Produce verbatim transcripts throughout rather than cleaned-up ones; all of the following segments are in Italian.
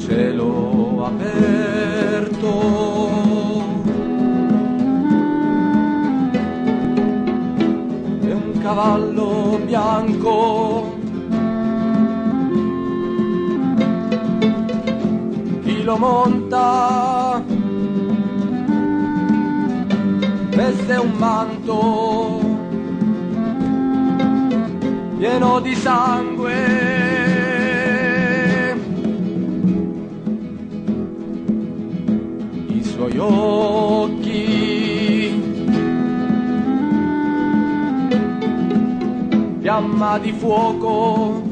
cielo aperto. E un cavallo bianco, chi lo monta veste un manto pieno di sangue. I suoi occhi fiamma di fuoco,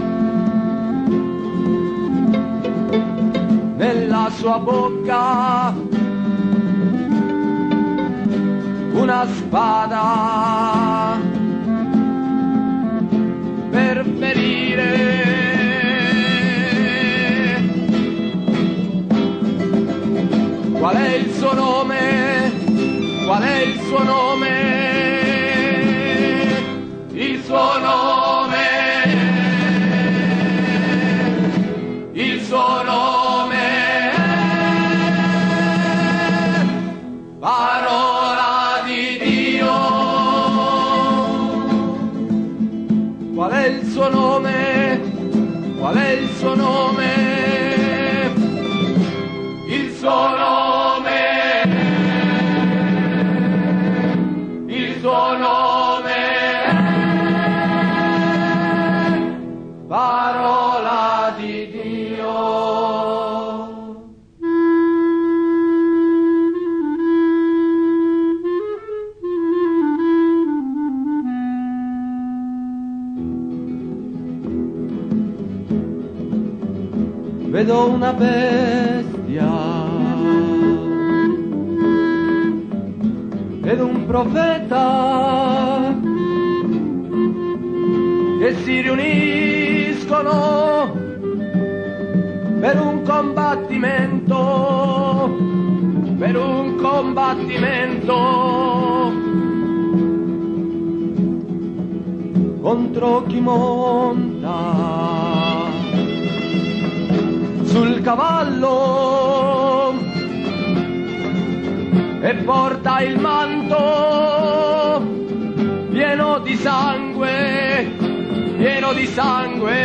nella sua bocca una spada per ferire. Qual è il suo nome? Qual è il suo nome? Il suo nome, il suo nome è parola di Dio. Qual è il suo nome? Qual è il suo nome? Il suo nome, il suo nome è parola di Dio. Vedo una bestia ed un profeta che si riuniscono per un combattimento, per un combattimento contro chi monta sul cavallo e porta il manto pieno di sangue, pieno di sangue.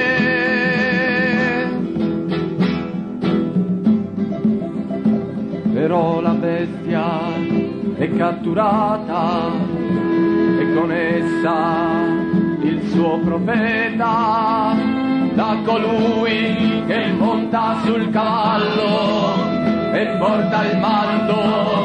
Però la bestia è catturata e con essa il suo profeta, da colui che monta sul cavallo e porta il manto